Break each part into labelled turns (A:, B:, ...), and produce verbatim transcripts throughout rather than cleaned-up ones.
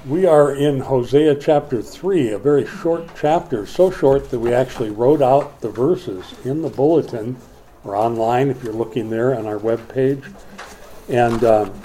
A: We are in Hosea chapter three, a very short chapter, so short that we actually wrote out the verses in the bulletin or online if you're looking there on our webpage. And um,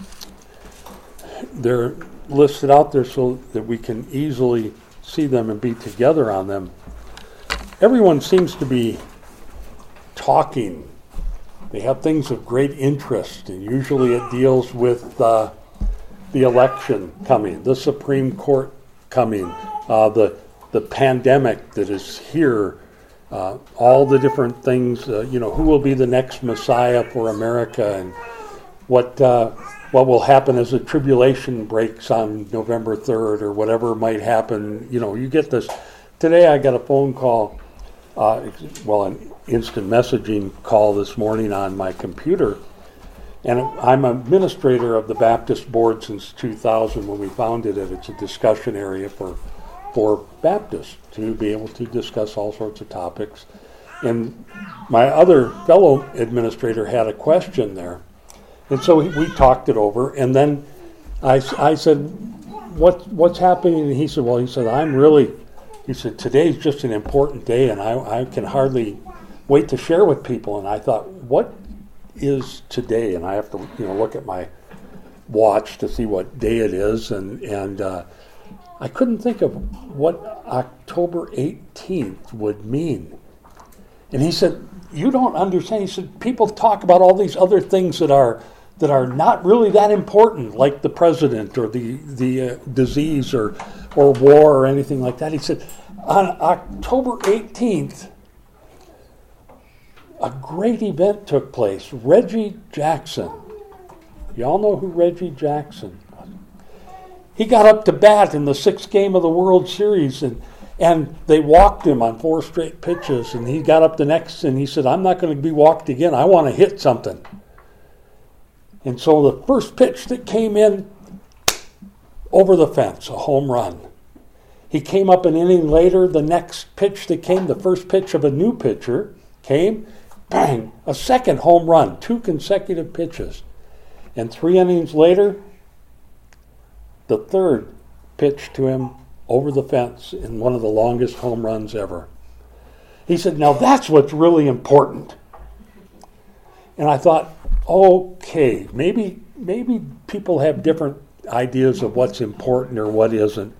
A: they're listed out there so that we can easily see them and be together on them. Everyone seems to be talking. They have things of great interest, and usually it deals with uh, the election coming, the Supreme Court coming, uh, the the pandemic that is here, uh, all the different things. Uh, you know, who will be the next Messiah for America, and what uh, what will happen as the tribulation breaks on November third, or whatever might happen. You know, you get this. Today, I got a phone call. Uh, well, an instant messaging call this morning on my computer. And I'm an administrator of the Baptist Board since two thousand when we founded it. It's a discussion area for for Baptists to be able to discuss all sorts of topics. And my other fellow administrator had a question there. And so we talked it over. And then I, I said, what, what's happening? And he said, well, he said, I'm really, he said, today's just an important day, and I, I can hardly wait to share with people. And I thought, what is today? And I have to, you know, look at my watch to see what day it is, and and uh, I couldn't think of what October eighteenth would mean. And he said, "You don't understand." He said, "People talk about all these other things that are that are not really that important, like the president or the the uh, disease or or war or anything like that." He said, "On October eighteenth." A great event took place. Reggie Jackson. Y'all know who Reggie Jackson was. He got up to bat in the sixth game of the World Series, and and they walked him on four straight pitches, and he got up the next, and he said, I'm not going to be walked again. I want to hit something. And so the first pitch that came in, over the fence, a home run. He came up an inning later. The next pitch that came, the first pitch of a new pitcher, came, bang, a second home run, two consecutive pitches. And three innings later, the third pitch to him over the fence in one of the longest home runs ever. He said, now that's what's really important. And I thought, okay, maybe maybe people have different ideas of what's important or what isn't.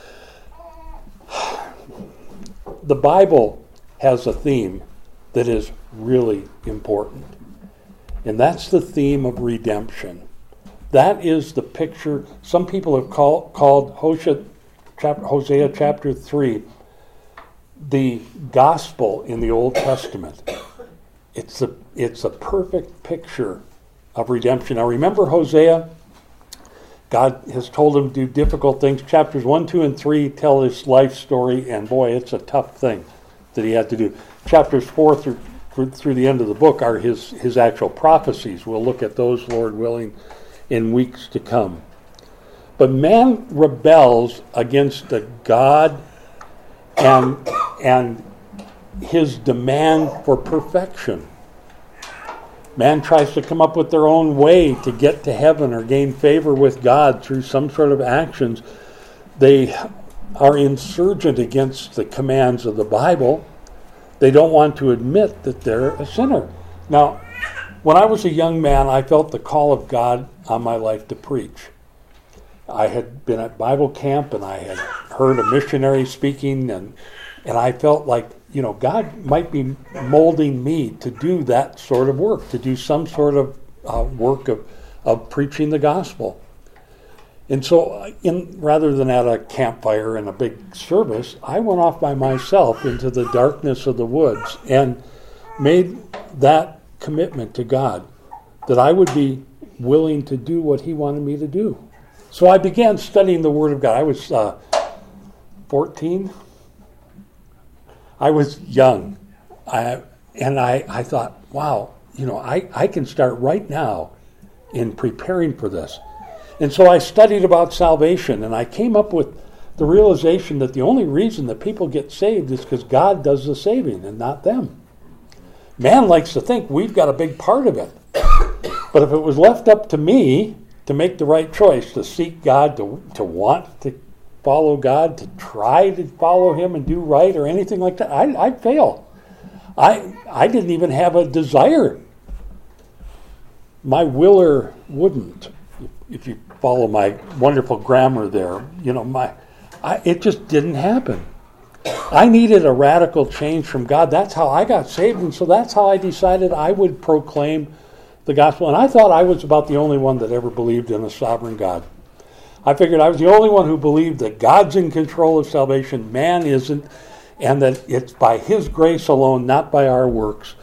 A: The Bible has a theme that is really important. And that's the theme of redemption. That is the picture. Some people have call, called Hosea, chap, Hosea chapter three the gospel in the Old Testament. It's a, it's a perfect picture of redemption. Now remember Hosea? God has told him to do difficult things. Chapters one, two, and three tell his life story, and boy, it's a tough thing that he had to do. Chapters four through through the end of the book are his, his actual prophecies. We'll look at those, Lord willing, in weeks to come. But man rebels against the God and, and his demand for perfection. Man tries to come up with their own way to get to heaven or gain favor with God through some sort of actions. They are insurgent against the commands of the Bible. They don't want to admit that they're a sinner. Now, when I was a young man, I felt the call of God on my life to preach. I had been at Bible camp, and I had heard a missionary speaking, and and I felt like, you know, God might be molding me to do that sort of work, to do some sort of uh, work of, of preaching the gospel. And so, in, rather than at a campfire and a big service, I went off by myself into the darkness of the woods and made that commitment to God, that I would be willing to do what he wanted me to do. So I began studying the Word of God. I was uh, fourteen. I was young. I, and I, I thought, wow, you know, I, I can start right now in preparing for this. And so I studied about salvation, and I came up with the realization that the only reason that people get saved is because God does the saving and not them. Man likes to think we've got a big part of it. But if it was left up to me, to make the right choice, to seek God, to to want to follow God, to try to follow Him and do right or anything like that, I, I'd fail. I I didn't even have a desire. My willer wouldn't, if you follow my wonderful grammar there. You know, my I, it just didn't happen. I needed a radical change from God. That's how I got saved, and so that's how I decided I would proclaim the gospel. And I thought I was about the only one that ever believed in a sovereign God. I figured I was the only one who believed that God's in control of salvation, man isn't, and that it's by His grace alone, not by our works.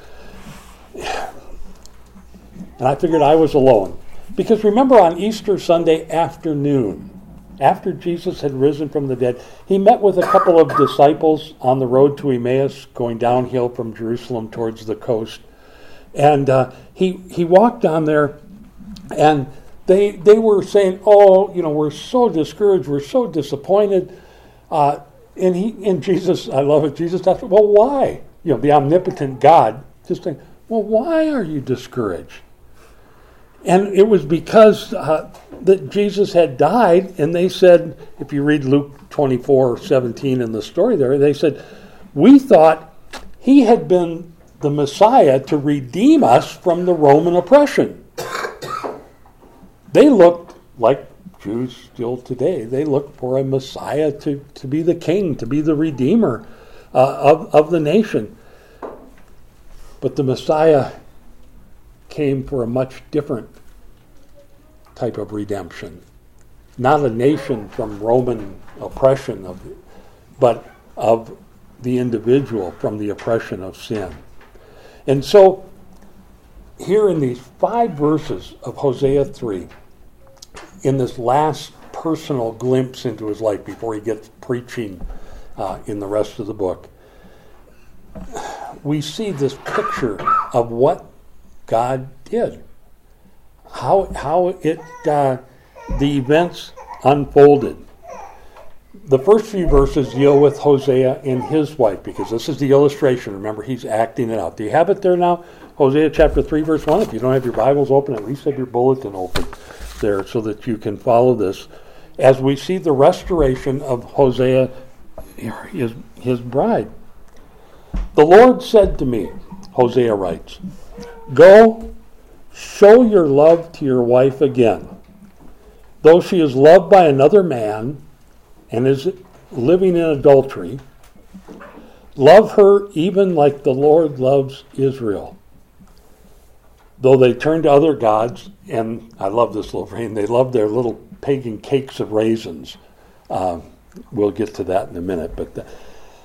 A: And I figured I was alone. Because remember, on Easter Sunday afternoon, after Jesus had risen from the dead, He met with a couple of disciples on the road to Emmaus, going downhill from Jerusalem towards the coast. And uh, he he walked on there, and they they were saying, "Oh, you know, we're so discouraged, we're so disappointed." Uh, and he and Jesus, I love it. Jesus asked, "Well, why?" You know, the omnipotent God just saying, "Well, why are you discouraged?" And it was because uh, that Jesus had died, and they said, if you read Luke twenty-four seventeen in the story there, they said, "We thought He had been the Messiah to redeem us from the Roman oppression." They looked like Jews still today. They looked for a Messiah to, to be the king, to be the redeemer uh, of, of the nation. But the Messiah came for a much different type of redemption. Not a nation from Roman oppression, of, but of the individual from the oppression of sin. And so, here in these five verses of Hosea three, in this last personal glimpse into his life before he gets preaching uh, in the rest of the book, we see this picture of what God did. How how it uh, the events unfolded. The first few verses deal with Hosea and his wife, because this is the illustration. Remember, he's acting it out. Do you have it there now? Hosea chapter three, verse one. If you don't have your Bibles open, at least have your bulletin open there so that you can follow this. As we see the restoration of Hosea, his, his bride. "The Lord said to me," Hosea writes, "Go, show your love to your wife again. Though she is loved by another man and is living in adultery, love her even like the Lord loves Israel. Though they turn to other gods," and I love this little phrase, they love their little pagan cakes of raisins. Uh, we'll get to that in a minute. But the,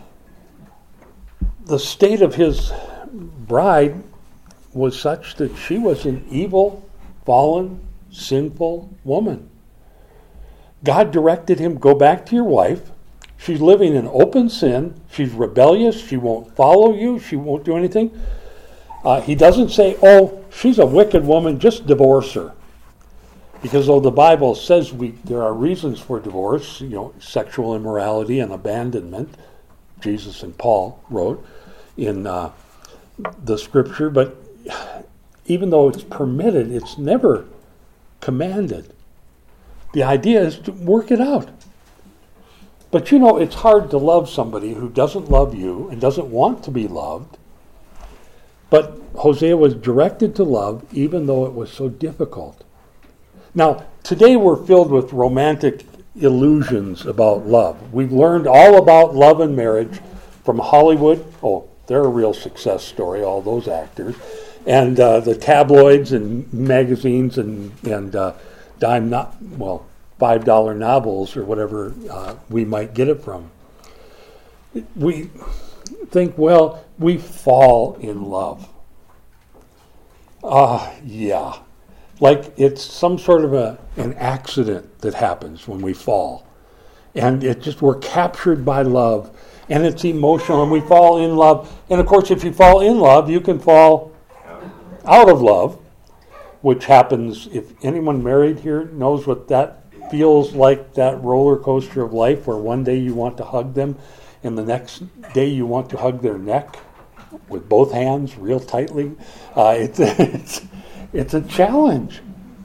A: the state of his bride was such that she was an evil, fallen, sinful woman. God directed him, "Go back to your wife. She's living in open sin. She's rebellious. She won't follow you. She won't do anything." Uh, he doesn't say, "Oh, she's a wicked woman, just divorce her." Because though the Bible says we there are reasons for divorce, you know, sexual immorality and abandonment, Jesus and Paul wrote in uh, the Scripture, but even though it's permitted, it's never commanded. The idea is to work it out. But you know, it's hard to love somebody who doesn't love you and doesn't want to be loved. But Hosea was directed to love, even though it was so difficult. Now, today we're filled with romantic illusions about love. We've learned all about love and marriage from Hollywood. Oh, they're a real success story, all those actors. And uh, the tabloids and magazines and, and uh, dime, not well, five dollar novels or whatever uh, we might get it from. We think, well, we fall in love. Ah, uh, yeah. Like it's some sort of a an accident that happens when we fall. And it just, we're captured by love. And it's emotional, and we fall in love. And of course, if you fall in love, you can fall out of love, which happens, if anyone married here knows what that feels like, that roller coaster of life where one day you want to hug them and the next day you want to hug their neck with both hands real tightly. Uh, it's, it's, it's a challenge.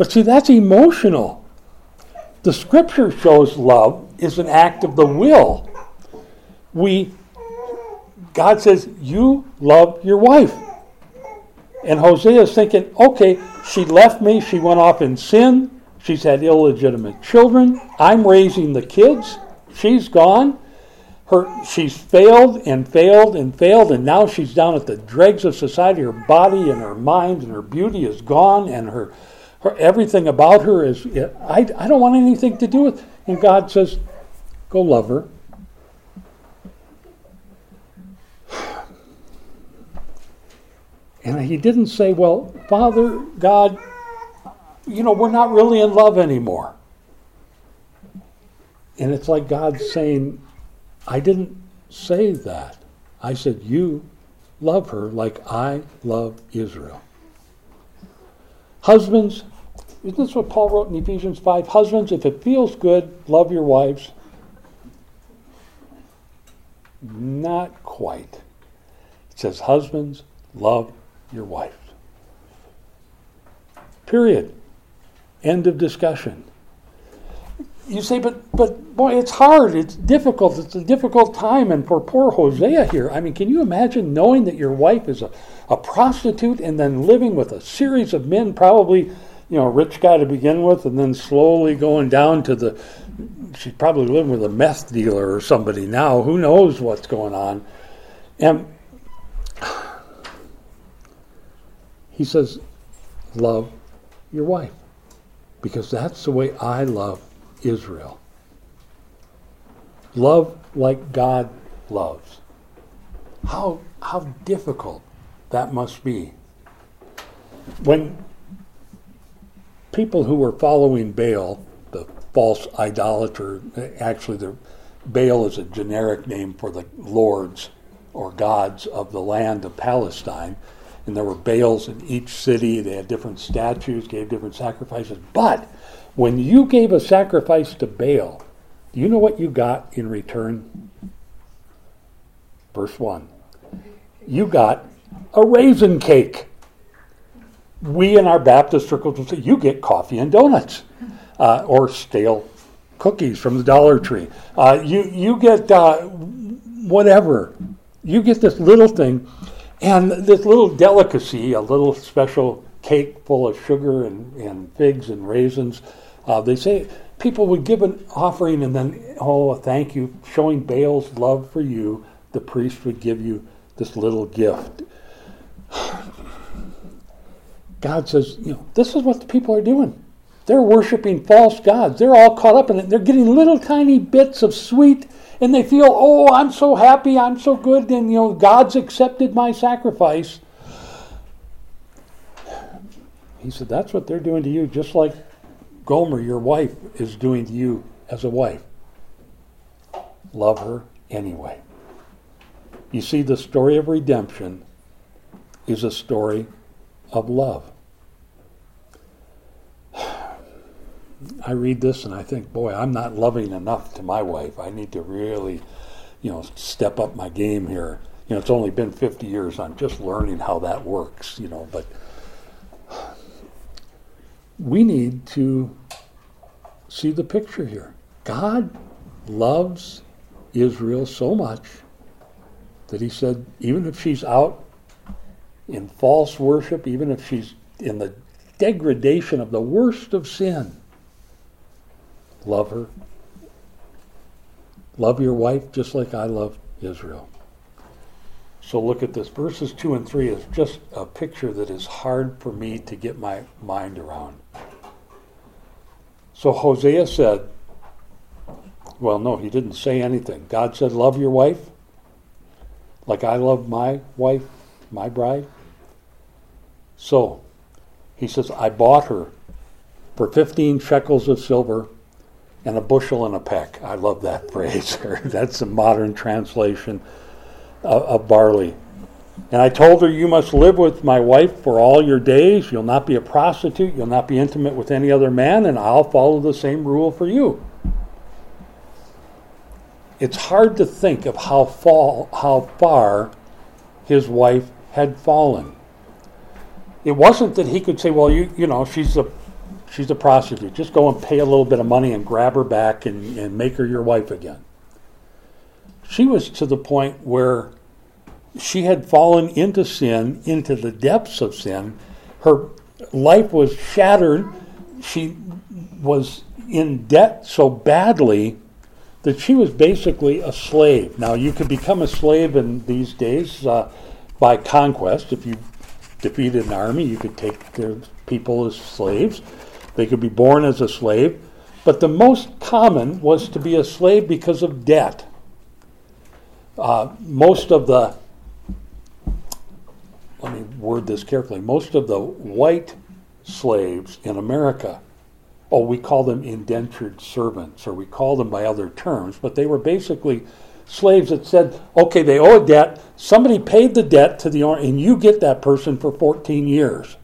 A: But see, that's emotional. The scripture shows love is an act of the will. We, God says, you love your wife. And Hosea is thinking, okay, she left me, she went off in sin, she's had illegitimate children, I'm raising the kids, she's gone. Her, she's failed and failed and failed, and now she's down at the dregs of society. Her body and her mind and her beauty is gone, and her, her everything about her is, I, I don't want anything to do with. And God says, go love her. And he didn't say, well, Father, God, you know, we're not really in love anymore. And it's like God saying, I didn't say that. I said, you love her like I love Israel. Husbands, isn't this what Paul wrote in Ephesians five? Husbands, if it feels good, love your wives. Not quite. It says, husbands, love your wife. Period. End of discussion. You say, but but boy, it's hard, it's difficult, it's a difficult time, and for poor Hosea here, I mean, can you imagine knowing that your wife is a, a prostitute and then living with a series of men, probably, you know, a rich guy to begin with, and then slowly going down to the, she's probably living with a meth dealer or somebody now, who knows what's going on. And he says, love your wife, because that's the way I love Israel. Love like God loves. How how difficult that must be. When people who were following Baal, the false idolater, actually the Baal is a generic name for the lords or gods of the land of Palestine, and there were Baals in each city. They had different statues, gave different sacrifices, but when you gave a sacrifice to Baal, do you know what you got in return? Verse one. You got a raisin cake. We in our Baptist circles will say, you get coffee and donuts. Uh, or stale cookies from the Dollar Tree. Uh, you, you get uh, whatever. You get this little thing, and this little delicacy, a little special cake full of sugar and, and figs and raisins. Uh, they say people would give an offering and then, oh, thank you, showing Baal's love for you, the priest would give you this little gift. God says, you know, this is what the people are doing. They're worshiping false gods. They're all caught up in it. They're getting little tiny bits of sweet, and they feel, oh, I'm so happy, I'm so good, and, you know, God's accepted my sacrifice. He said, that's what they're doing to you, just like Gomer, your wife, is doing to you as a wife. Love her anyway. You see, the story of redemption is a story of love. I read this and I think, boy, I'm not loving enough to my wife. I need to really, you know, step up my game here. You know, it's only been fifty years. I'm just learning how that works, you know, but we need to see the picture here. God loves Israel so much that he said, even if she's out in false worship, even if she's in the degradation of the worst of sin, love her. Love your wife just like I love Israel. So look at this. Verses two and three is just a picture that is hard for me to get my mind around. So Hosea said, well, no, he didn't say anything. God said, love your wife like I love my wife, my bride. So he says, I bought her for fifteen shekels of silver and a bushel and a peck. I love that phrase. That's a modern translation of, of barley. And I told her, you must live with my wife for all your days. You'll not be a prostitute. You'll not be intimate with any other man, and I'll follow the same rule for you. It's hard to think of how, fall, how far his wife had fallen. It wasn't that he could say, well, you, you know, she's a she's a prostitute. Just go and pay a little bit of money and grab her back and, and make her your wife again. She was to the point where she had fallen into sin, into the depths of sin. Her life was shattered. She was in debt so badly that she was basically a slave. Now, you could become a slave in these days uh, by conquest. If you defeated an army, you could take their people as slaves. They could be born as a slave. But the most common was to be a slave because of debt. Uh, most of the, let me word this carefully, most of the white slaves in America, oh, we call them indentured servants, or we call them by other terms, but they were basically slaves that said, okay, they owe a debt, somebody paid the debt to the owner, and you get that person for fourteen years.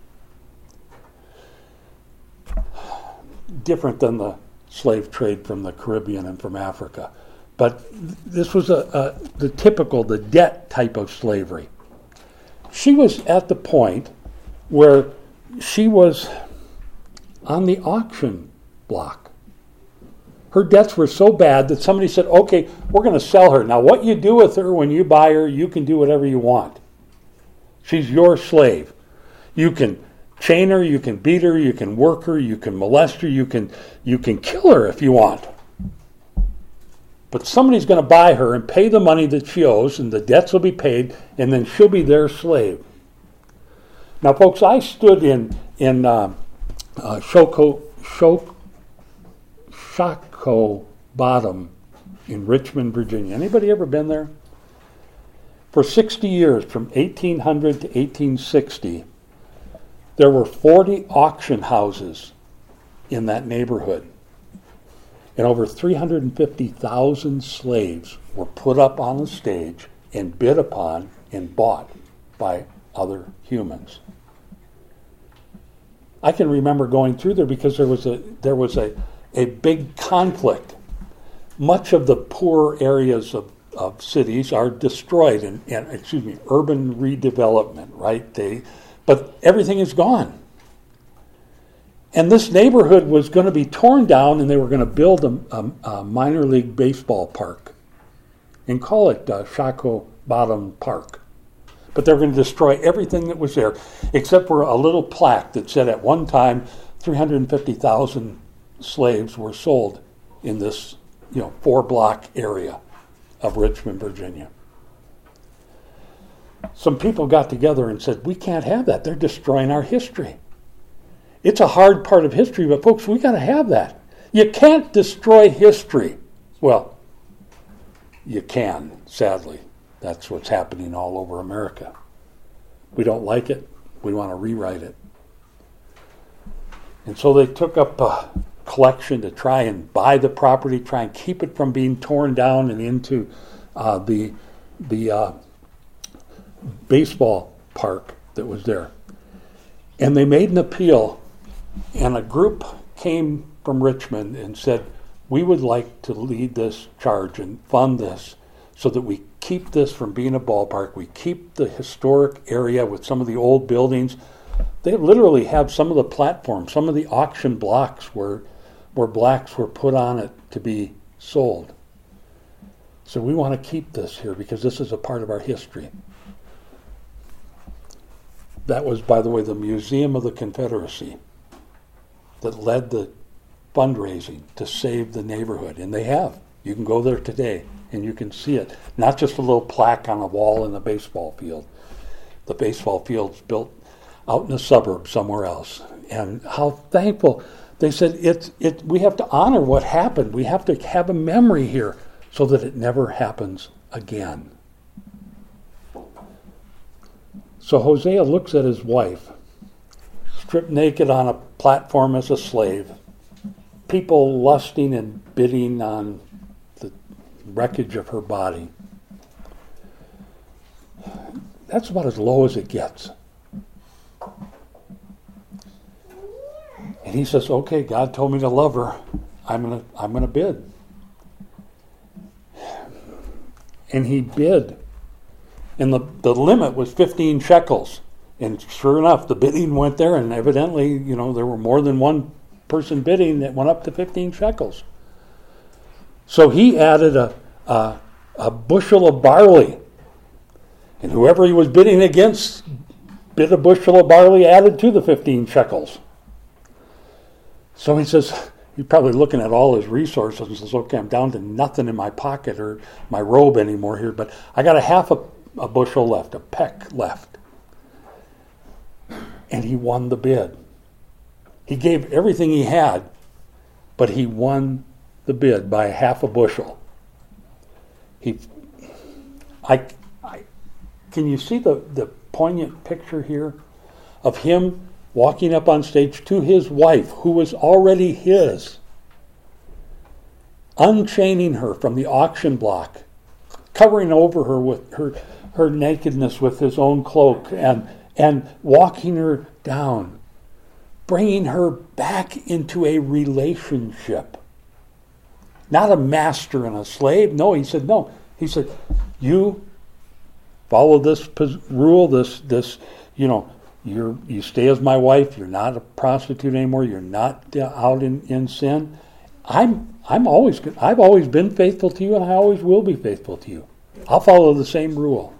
A: Different than the slave trade from the Caribbean and from Africa. But this was a, a the typical, the debt type of slavery. She was at the point where she was on the auction block. Her debts were so bad that somebody said, okay, we're going to sell her. Now, what you do with her when you buy her, you can do whatever you want. She's your slave. You can chain her, you can beat her, you can work her, you can molest her, you can you can kill her if you want. But somebody's going to buy her and pay the money that she owes, and the debts will be paid, and then she'll be their slave. Now, folks, I stood in in uh, uh, Shoko, Shok, Shockoe Bottom in Richmond, Virginia. Anybody ever been there? For sixty years, from eighteen hundred to eighteen sixty, there were forty auction houses in that neighborhood. And over three hundred fifty thousand slaves were put up on a stage and bid upon and bought by other humans. I can remember going through there because there was a there was a, a big conflict. Much of the poor areas of, of cities are destroyed and, and excuse me, urban redevelopment, right? They but everything is gone. And this neighborhood was going to be torn down, and they were going to build a, a, a minor league baseball park and call it uh, Shockoe Bottom Park. But they were going to destroy everything that was there, except for a little plaque that said at one time three hundred fifty thousand slaves were sold in this, you know, four-block area of Richmond, Virginia. Some people got together and said, we can't have that. They're destroying our history. It's a hard part of history, but folks, we got to have that. You can't destroy history. Well, you can, sadly. That's what's happening all over America. We don't like it. We want to rewrite it. And so they took up a collection to try and buy the property, try and keep it from being torn down and into uh, the the uh, baseball park that was there. And they made an appeal, and a group came from Richmond and said, we would like to lead this charge and fund this so that we keep this from being a ballpark. We keep the historic area with some of the old buildings. They literally have some of the platforms, some of the auction blocks where where blacks were put on it to be sold. So we want to keep this here because this is a part of our history. That was, by the way, the Museum of the Confederacy that led the fundraising to save the neighborhood. And they have. You can go there today and you can see it. Not just a little plaque on a wall in the baseball field. The baseball field's built out in a suburb somewhere else. And how thankful. They said, it's, it, we have to honor what happened. We have to have a memory here so that it never happens again. So Hosea looks at his wife, stripped naked on a platform as a slave, people lusting and bidding on the wreckage of her body. That's about as low as it gets. And he says, okay, God told me to love her. I'm gonna I'm gonna bid. And he bid. And the, the limit was fifteen shekels. And sure enough, the bidding went there, and evidently, you know, there were more than one person bidding that went up to fifteen shekels. So he added a, a, a bushel of barley. And whoever he was bidding against bid a bushel of barley added to the fifteen shekels. So he says, he's probably looking at all his resources and says, okay, I'm down to nothing in my pocket or my robe anymore here, but I got a half a, a bushel left, a peck left. And he won the bid. He gave everything he had, but he won the bid by half a bushel. He, I, I, can you see the, the poignant picture here of him walking up on stage to his wife, who was already his, unchaining her from the auction block, covering over her with her, her nakedness with his own cloak, and, and walking her down, bringing her back into a relationship. Not a master and a slave. No, he said, no. He said, you follow this rule, this, this, you know, You're, you stay as my wife. You're not a prostitute anymore. You're not uh, out in, in sin. I'm I'm always I've always been faithful to you, and I always will be faithful to you. I'll follow the same rule.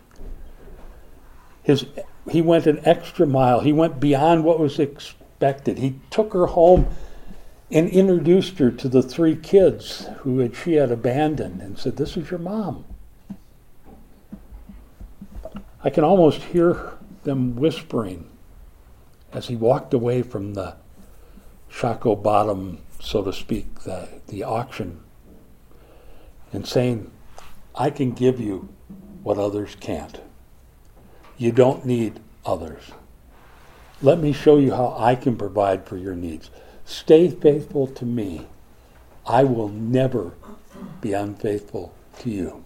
A: His he went an extra mile. He went beyond what was expected. He took her home and introduced her to the three kids who had, she had abandoned, and said, "This is your mom." I can almost hear them whispering as he walked away from the Shako bottom, so to speak, the, the auction, and saying, I can give you what others can't. You don't need others. Let me show you how I can provide for your needs. Stay faithful to me. I will never be unfaithful to you.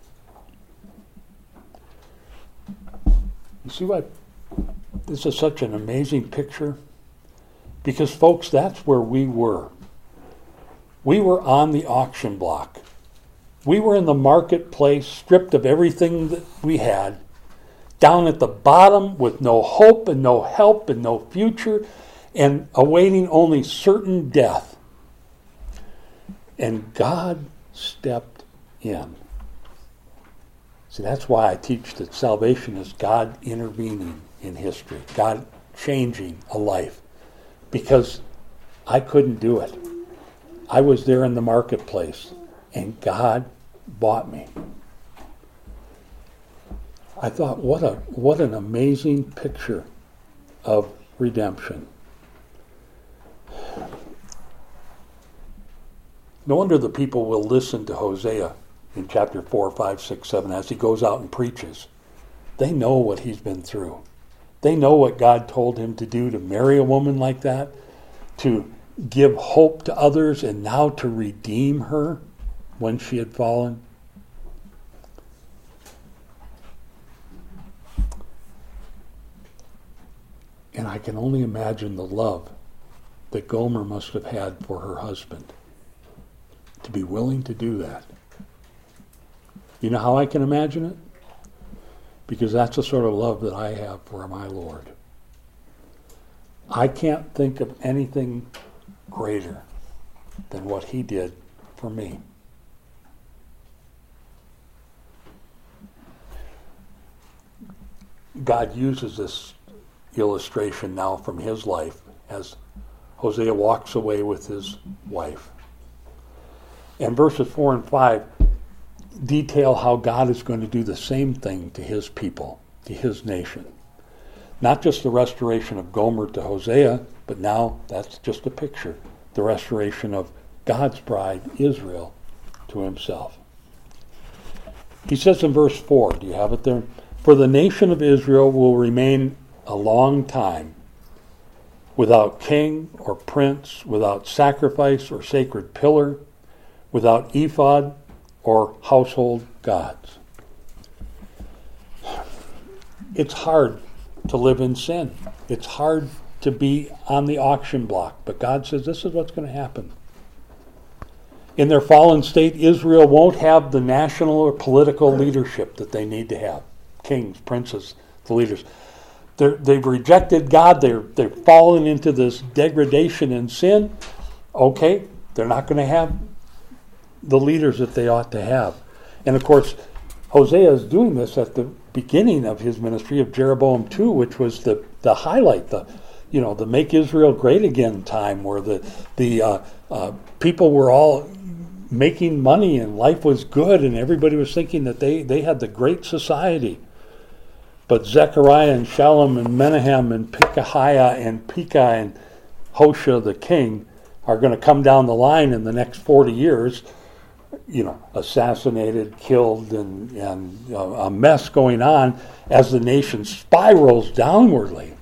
A: You see what? This is such an amazing picture. Because, folks, that's where we were. We were on the auction block. We were in the marketplace, stripped of everything that we had, down at the bottom with no hope and no help and no future, and awaiting only certain death. And God stepped in. See, that's why I teach that salvation is God intervening in history, God changing a life, because I couldn't do it. I was there in the marketplace, and God bought me. I thought, what a what an amazing picture of redemption. No wonder the people will listen to Hosea in chapter four, five, six, seven, as he goes out and preaches. They know what he's been through. They know what God told him to do, to marry a woman like that, to give hope to others, and now to redeem her when she had fallen. And I can only imagine the love that Gomer must have had for her husband, to be willing to do that. You know how I can imagine it? Because that's the sort of love that I have for my Lord. I can't think of anything greater than what he did for me. God uses this illustration now from his life as Hosea walks away with his wife. And verses four and five detail how God is going to do the same thing to his people, to his nation. Not just the restoration of Gomer to Hosea, but now that's just a picture. The restoration of God's bride, Israel, to himself. He says in verse four, do you have it there? For the nation of Israel will remain a long time without king or prince, without sacrifice or sacred pillar, without ephod or household gods. It's hard to live in sin. It's hard to be on the auction block. But God says this is what's going to happen. In their fallen state, Israel won't have the national or political leadership that they need to have. Kings, princes, the leaders. they're, they've rejected God. They're, they're fallen into this degradation and sin. Okay, they're not going to have the leaders that they ought to have. And of course, Hosea is doing this at the beginning of his ministry of Jeroboam two, which was the, the highlight, the you know, the Make Israel Great Again time, where the the uh, uh, people were all making money and life was good, and everybody was thinking that they, they had the great society. But Zechariah and Shallum and Menahem and Pekahiah and Pekah and Hoshea the king are going to come down the line in the next forty years, you know, assassinated, killed, and, and uh, a mess going on as the nation spirals downwardly.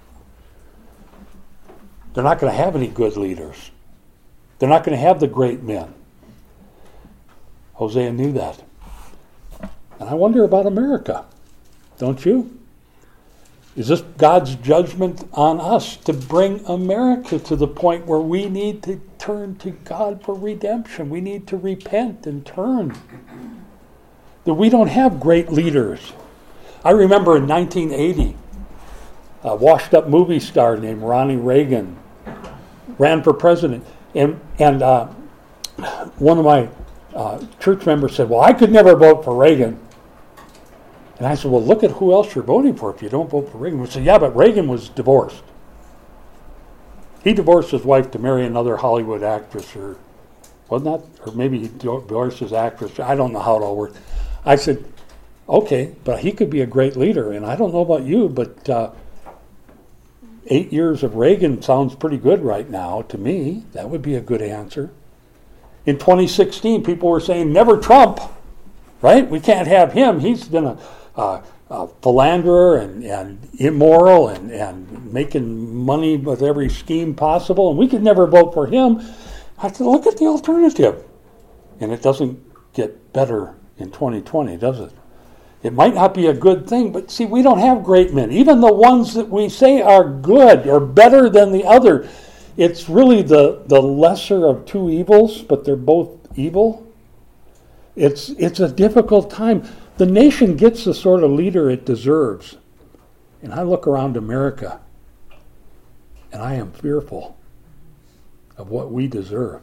A: They're not going to have any good leaders. They're not going to have the great men. Hosea knew that. And I wonder about America, don't you? Is this God's judgment on us to bring America to the point where we need to turn to God for redemption? We need to repent and turn. That we don't have great leaders. I remember in nineteen eighty, a washed-up movie star named Ronnie Reagan ran for president. And, and uh, one of my uh, church members said, well, I could never vote for Reagan. And I said, well, look at who else you're voting for if you don't vote for Reagan. We said, yeah, but Reagan was divorced. He divorced his wife to marry another Hollywood actress, or wasn't that? Or maybe he divorced his actress. I don't know how it all worked. I said, okay, but he could be a great leader. And I don't know about you, but uh, eight years of Reagan sounds pretty good right now to me. That would be a good answer. In twenty sixteen, people were saying, never Trump, right? We can't have him. He's been a... Uh, uh, philanderer and, and immoral and, and making money with every scheme possible, and we could never vote for him. I said, look at the alternative. And it doesn't get better in twenty twenty, does it? It might not be a good thing, but see, we don't have great men. Even the ones that we say are good or better than the other, it's really the, the lesser of two evils, but they're both evil. It's it's a difficult time. The nation gets the sort of leader it deserves. And I look around America, and I am fearful of what we deserve.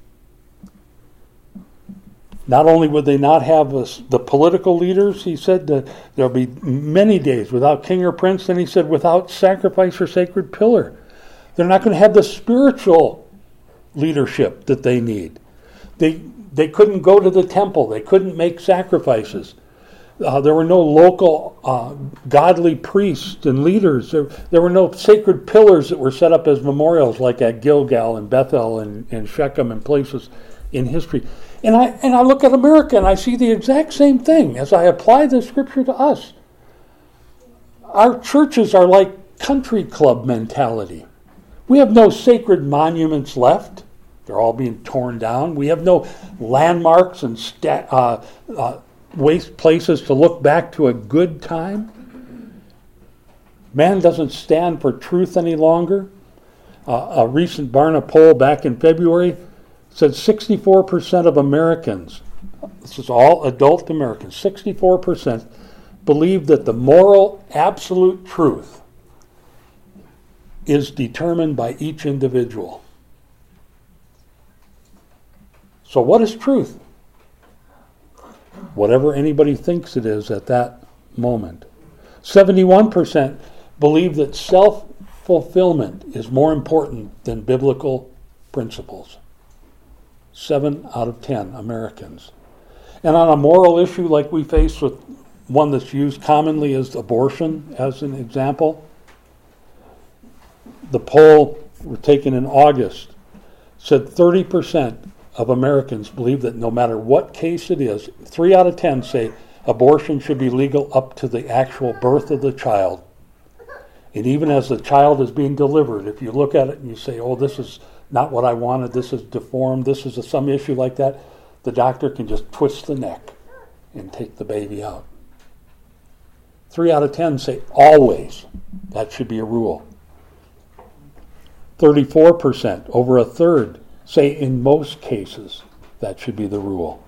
A: Not only would they not have us, the political leaders, he said that there'll be many days without king or prince, then he said without sacrifice or sacred pillar. They're not going to have the spiritual leadership that they need. They they couldn't go to the temple. They couldn't make sacrifices. Uh, there were no local uh, godly priests and leaders. There, there were no sacred pillars that were set up as memorials like at Gilgal and Bethel and, and Shechem and places in history. And I and I look at America and I see the exact same thing as I apply the scripture to us. Our churches are like country club mentality. We have no sacred monuments left. They're all being torn down. We have no landmarks and sta- uh, uh, waste places to look back to a good time. Man doesn't stand for truth any longer. Uh, a recent Barna poll back in February said sixty-four percent of Americans, this is all adult Americans, sixty-four percent believe that the moral absolute truth is determined by each individual. So what is truth? Whatever anybody thinks it is at that moment. seventy-one percent believe that self-fulfillment is more important than biblical principles. Seven out of ten Americans. And on a moral issue like we face with one that's used commonly as abortion as an example, the poll taken in August said thirty percent of Americans believe that no matter what case it is, three out of ten say abortion should be legal up to the actual birth of the child. And even as the child is being delivered, if you look at it and you say, oh, this is not what I wanted, this is deformed, this is a, some issue like that, the doctor can just twist the neck and take the baby out. Three out of ten say always that should be a rule. thirty-four percent, over a third, say in most cases that should be the rule.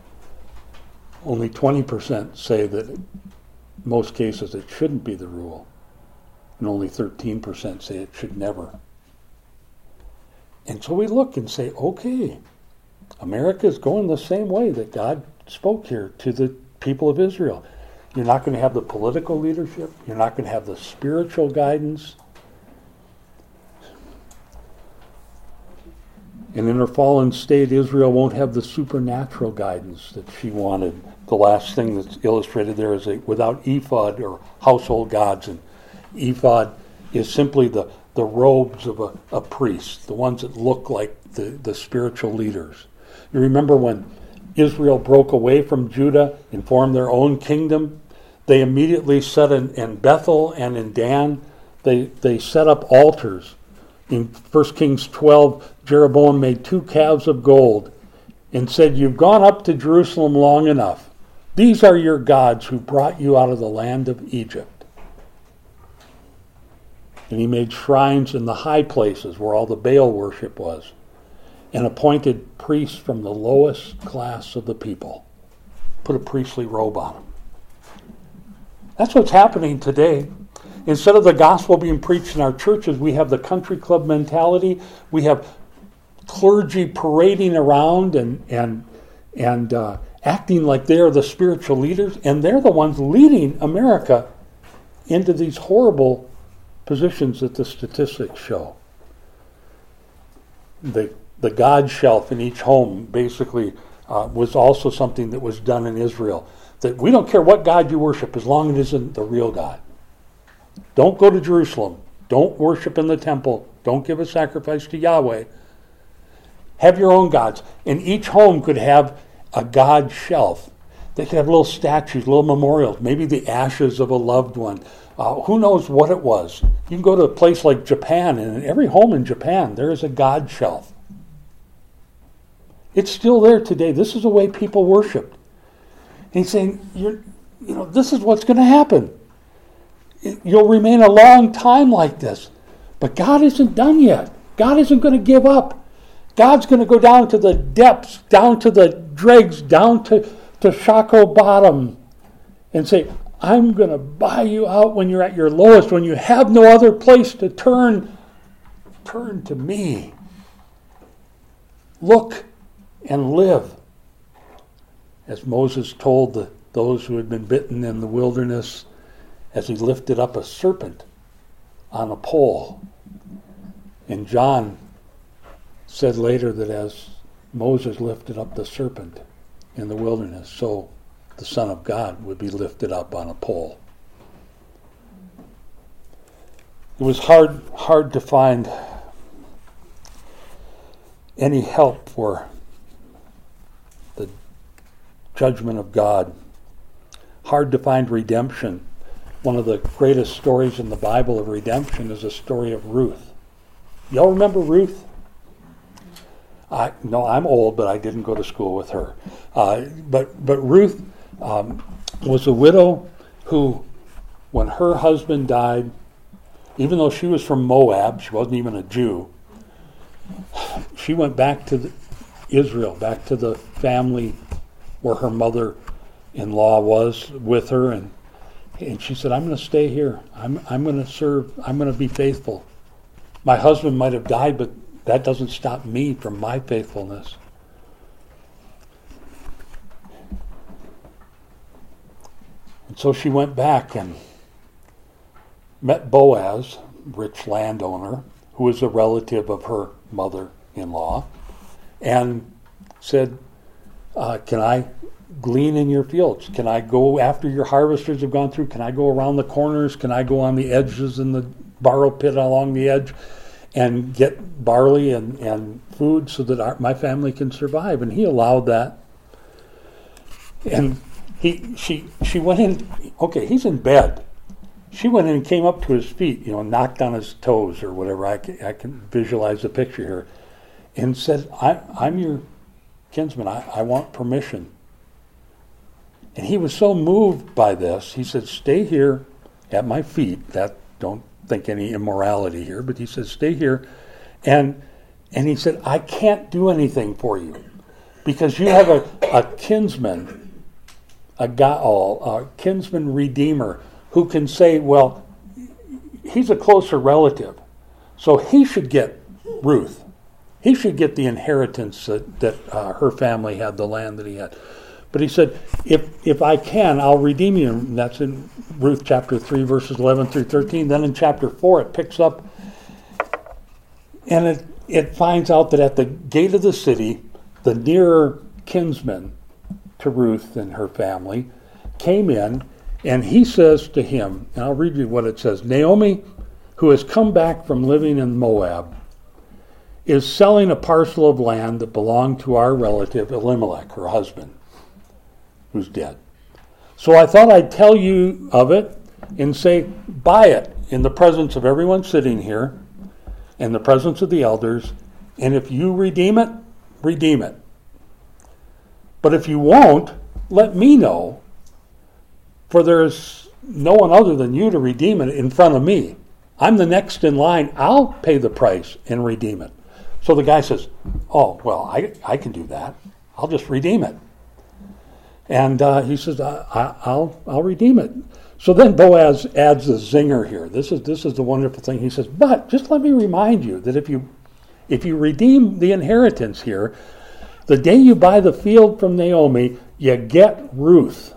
A: Only twenty percent say that in most cases it shouldn't be the rule. and only thirteen percent say it should never. And so we look and say, okay, America is going the same way that God spoke here to the people of Israel. You're not going to have the political leadership. You're not going to have the spiritual guidance. And in her fallen state, Israel won't have the supernatural guidance that she wanted. The last thing that's illustrated there is a, without ephod or household gods. And ephod is simply the, the robes of a, a priest, the ones that look like the, the spiritual leaders. You remember when Israel broke away from Judah and formed their own kingdom, they immediately set in, in Bethel and in Dan, they, they set up altars. In First Kings twelve, Jeroboam made two calves of gold and said, "You've gone up to Jerusalem long enough. These are your gods who brought you out of the land of Egypt." And he made shrines in the high places where all the Baal worship was, and appointed priests from the lowest class of the people. Put a priestly robe on them. That's what's happening today. Instead of the gospel being preached in our churches, we have the country club mentality. We have clergy parading around and and and uh, acting like they're the spiritual leaders, and they're the ones leading America into these horrible positions that the statistics show. The the God shelf in each home basically uh, was also something that was done in Israel. That we don't care what God you worship as long as it isn't the real God. Don't go to Jerusalem. Don't worship in the temple. Don't give a sacrifice to Yahweh. Have your own gods. And each home could have a God shelf. They could have little statues, little memorials, maybe the ashes of a loved one. Uh, who knows what it was? You can go to a place like Japan, and in every home in Japan, there is a God shelf. It's still there today. This is the way people worshiped. And he's saying, You're, you know, this is what's going to happen. You'll remain a long time like this. But God isn't done yet. God isn't going to give up. God's going to go down to the depths, down to the dregs, down to, to Shako bottom, and say, I'm going to buy you out when you're at your lowest, when you have no other place to turn. Turn to me. Look and live. As Moses told the, those who had been bitten in the wilderness, as he lifted up a serpent on a pole. And John said later that as Moses lifted up the serpent in the wilderness, so the Son of God would be lifted up on a pole. It was hard, hard to find any help for the judgment of God. Hard to find redemption. One of the greatest stories in the Bible of redemption is the story of Ruth. Y'all remember Ruth? I no, I'm old, but I didn't go to school with her. Uh, but but Ruth um, was a widow who, when her husband died, even though she was from Moab, she wasn't even a Jew, she went back to the, Israel, back to the family where her mother-in-law was with her, and And she said, I'm going to stay here. I'm I'm going to serve. I'm going to be faithful. My husband might have died, but that doesn't stop me from my faithfulness. And so she went back and met Boaz, rich landowner, who was a relative of her mother-in-law, and said, uh, can I glean in your fields? Can I go after your harvesters have gone through? Can I go around the corners? Can I go on the edges in the borrow pit along the edge and get barley and, and food so that our, my family can survive? And he allowed that. And he she she went in, okay, he's in bed. She went in and came up to his feet, you know, knocked on his toes or whatever. I can, I can visualize the picture here. And said, I, I'm your kinsman. I, I want permission. And he was so moved by this, he said, stay here at my feet. That, don't think any immorality here, but he said, stay here. And and he said, I can't do anything for you because you have a, a kinsman, a Gaal, a kinsman redeemer, who can say, well, he's a closer relative. So he should get Ruth. He should get the inheritance that, that uh, her family had, the land that he had. But he said, if if I can, I'll redeem you. And that's in Ruth chapter three, verses eleven through thirteen. Then in chapter four, it picks up, and it, it finds out that at the gate of the city, the nearer kinsman to Ruth and her family came in, and he says to him, and I'll read you what it says, Naomi, who has come back from living in Moab, is selling a parcel of land that belonged to our relative Elimelech, her husband, who's dead. So I thought I'd tell you of it and say, buy it in the presence of everyone sitting here, in the presence of the elders, and if you redeem it, redeem it. But if you won't, let me know, for there's no one other than you to redeem it in front of me. I'm the next in line. I'll pay the price and redeem it. So the guy says, oh, well, I, I can do that. I'll just redeem it. And uh, he says, I, I, I'll I'll redeem it. So then Boaz adds the zinger here. This is this is the wonderful thing. He says, but just let me remind you that if you if you redeem the inheritance here, the day you buy the field from Naomi, you get Ruth,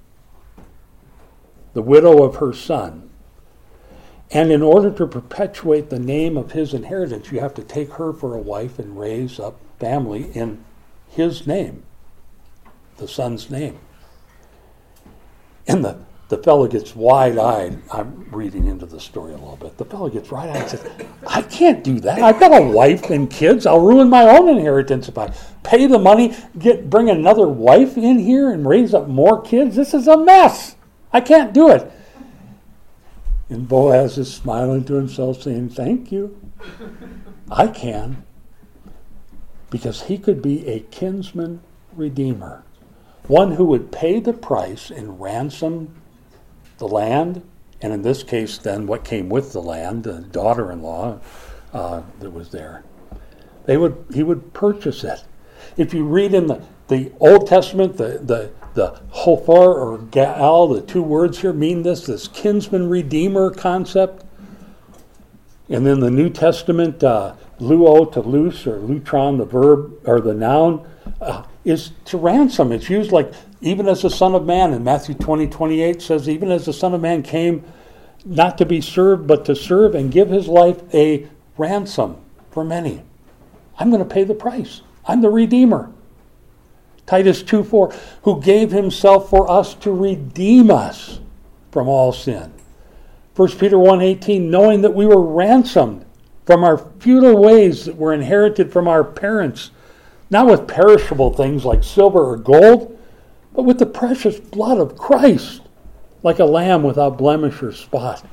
A: the widow of her son. And in order to perpetuate the name of his inheritance, you have to take her for a wife and raise up family in his name, the son's name. And the, the fellow gets wide-eyed. I'm reading into the story a little bit. The fellow gets wide-eyed and says, I can't do that. I've got a wife and kids. I'll ruin my own inheritance if I pay the money, get bring another wife in here and raise up more kids. This is a mess. I can't do it. And Boaz is smiling to himself, saying, thank you. I can. Because he could be a kinsman redeemer. One who would pay the price and ransom the land, and in this case, then, what came with the land, the daughter-in-law uh, that was there. They would he would purchase it. If you read in the, the Old Testament, the, the The Hophar or Gaal, the two words here mean this, this kinsman redeemer concept. And then the New Testament, uh, luo to loose, or lutron, the verb or the noun, uh, is to ransom. It's used like even as the Son of Man in Matthew twenty, twenty-eight says, even as the Son of Man came not to be served, but to serve and give his life a ransom for many. I'm going to pay the price. I'm the redeemer. Titus two four, who gave himself for us to redeem us from all sin. First Peter one eighteen, knowing that we were ransomed from our futile ways that were inherited from our parents, not with perishable things like silver or gold, but with the precious blood of Christ, like a lamb without blemish or spot.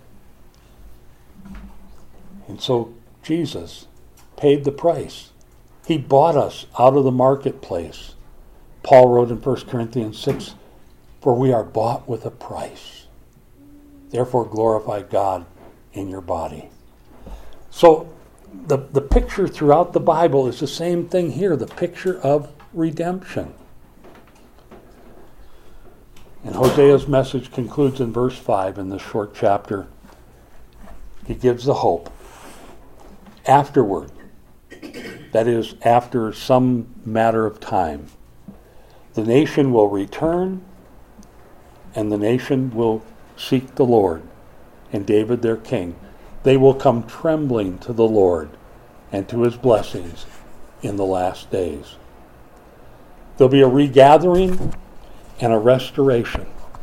A: And so Jesus paid the price. He bought us out of the marketplace. Paul wrote in First Corinthians six, for we are bought with a price. Therefore glorify God in your body. So the, the picture throughout the Bible is the same thing here, the picture of redemption. And Hosea's message concludes in verse five in this short chapter. He gives the hope. Afterward, that is, after some matter of time, the nation will return, and the nation will seek the Lord, and David their king. They will come trembling to the Lord and to his blessings in the last days. There'll be a regathering and a restoration.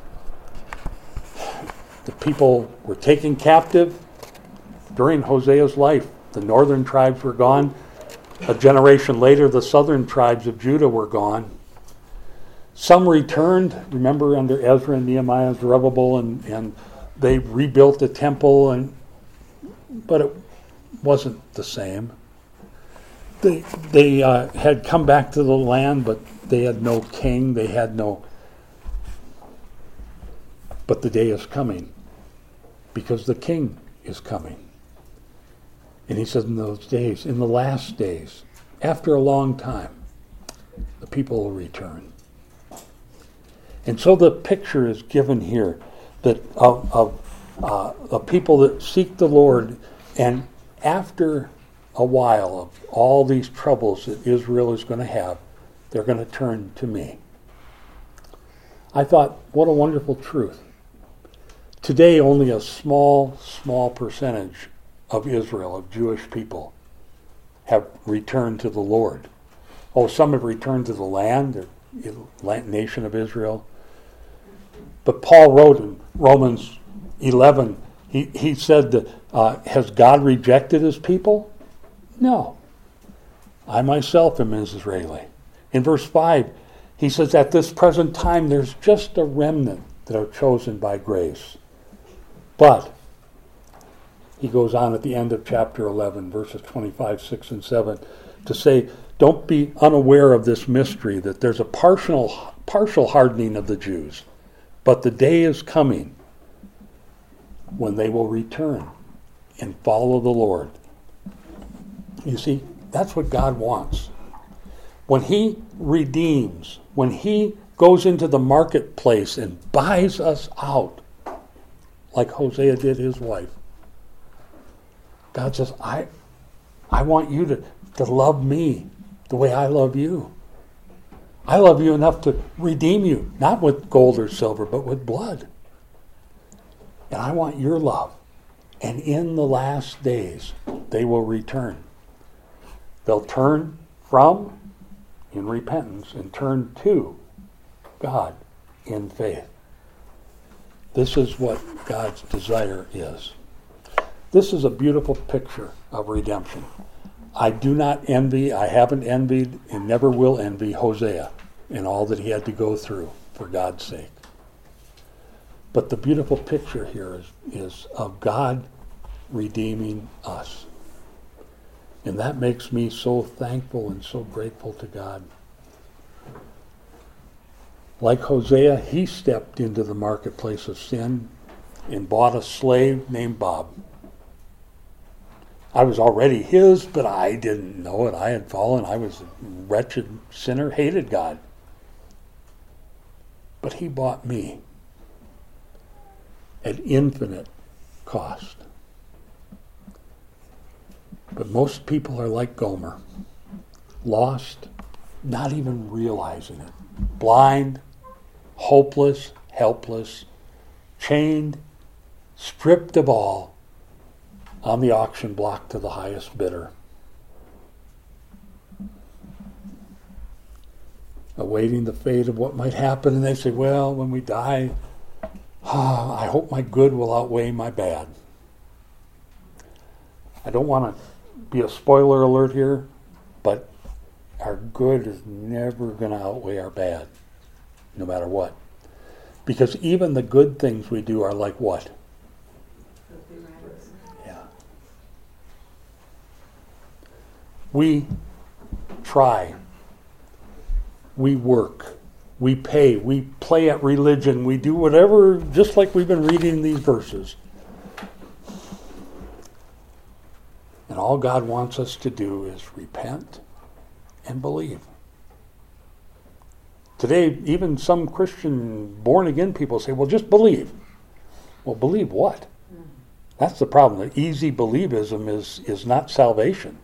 A: The people were taken captive during Hosea's life. The northern tribes were gone. A generation later, the southern tribes of Judah were gone. Some returned, remember, under Ezra and Nehemiah and Zerubbabel, and, and they rebuilt the temple, and but it wasn't the same. They they uh, had come back to the land, but they had no king. They had no. But the day is coming, because the king is coming. And he says, in those days, in the last days, after a long time, the people will return. And so the picture is given here that of, of uh, a people that seek the Lord, and after a while of all these troubles that Israel is going to have, they're going to turn to me. I thought, what a wonderful truth. Today, only a small, small percentage of Israel, of Jewish people, have returned to the Lord. Oh, some have returned to the land, the nation of Israel. But Paul wrote in Romans eleven, he, he said that, uh, has God rejected his people? No. I myself am Israeli. In verse five, he says, at this present time, there's just a remnant that are chosen by grace. But, he goes on at the end of chapter eleven, verses twenty-five, six, and seven, to say, don't be unaware of this mystery, that there's a partial, partial hardening of the Jews. But the day is coming when they will return and follow the Lord. You see, that's what God wants. When he redeems, when he goes into the marketplace and buys us out, like Hosea did his wife, God says, I I want you to, to love me the way I love you. I love you enough to redeem you, not with gold or silver, but with blood. And I want your love. And in the last days, they will return. They'll turn from, in repentance, and turn to God in faith. This is what God's desire is. This is a beautiful picture of redemption. I do not envy, I haven't envied, and never will envy Hosea and all that he had to go through for God's sake. But the beautiful picture here is, is of God redeeming us. And that makes me so thankful and so grateful to God. Like Hosea, he stepped into the marketplace of sin and bought a slave named Bob. I was already his, but I didn't know it. I had fallen. I was a wretched sinner, hated God. But he bought me at infinite cost. But most people are like Gomer, lost, not even realizing it, blind, hopeless, helpless, chained, stripped of all, on the auction block to the highest bidder, awaiting the fate of what might happen. And they say, well, when we die, oh, I hope my good will outweigh my bad. I don't want to be a spoiler alert here, but our good is never going to outweigh our bad, no matter what. Because even the good things we do are like what? We try, we work, we pay, we play at religion, we do whatever, just like we've been reading these verses. And all God wants us to do is repent and believe. Today, even some Christian born-again people say, well, just believe. Well, believe what? That's the problem. The easy believism is, is not salvation.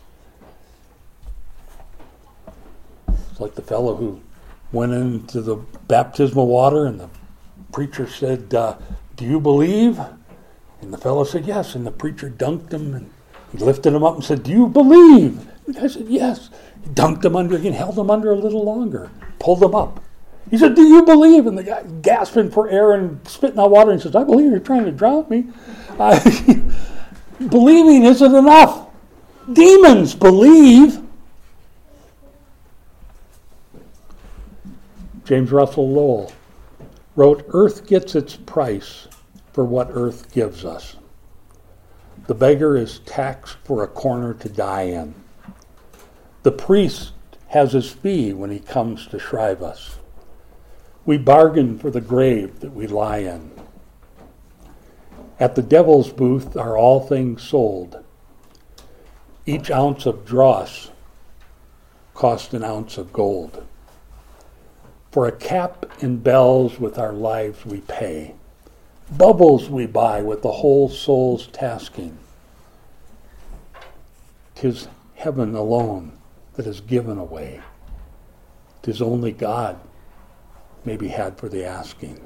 A: Like the fellow who went into the baptismal water and the preacher said, uh, do you believe? And the fellow said, yes. And the preacher dunked him and he lifted him up and said, do you believe? The guy said, yes. He dunked him under again, held him under a little longer, pulled him up. He said, do you believe? And the guy gasping for air and spitting out water and says, I believe you're trying to drown me. Uh, believing isn't enough. Demons believe. James Russell Lowell wrote, earth gets its price for what earth gives us. The beggar is taxed for a corner to die in. The priest has his fee when he comes to shrive us. We bargain for the grave that we lie in. At the devil's booth are all things sold. Each ounce of dross cost an ounce of gold. For a cap and bells with our lives we pay. Bubbles we buy with the whole soul's tasking. 'Tis heaven alone that is given away. 'Tis only God may be had for the asking.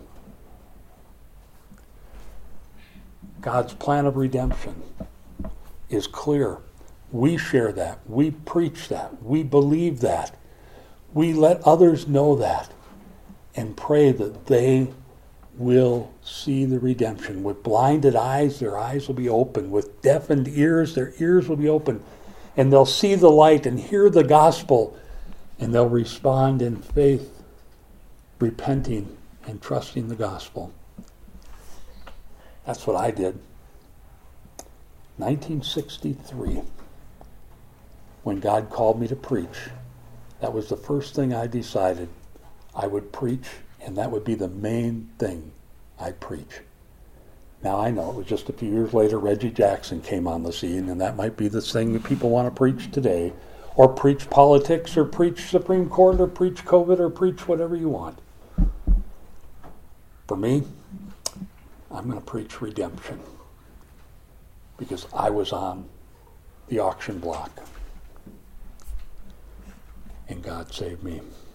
A: God's plan of redemption is clear. We share that. We preach that. We believe that. We let others know that and pray that they will see the redemption. With blinded eyes, their eyes will be open. With deafened ears, their ears will be open. And they'll see the light and hear the gospel. And they'll respond in faith, repenting and trusting the gospel. That's what I did. nineteen sixty-three, when God called me to preach, that was the first thing I decided I would preach, and that would be the main thing I'd preach. Now I know it was just a few years later Reggie Jackson came on the scene, and that might be the thing that people want to preach today, or preach politics, or preach Supreme Court, or preach COVID, or preach whatever you want. For me, I'm going to preach redemption, because I was on the auction block, and God saved me.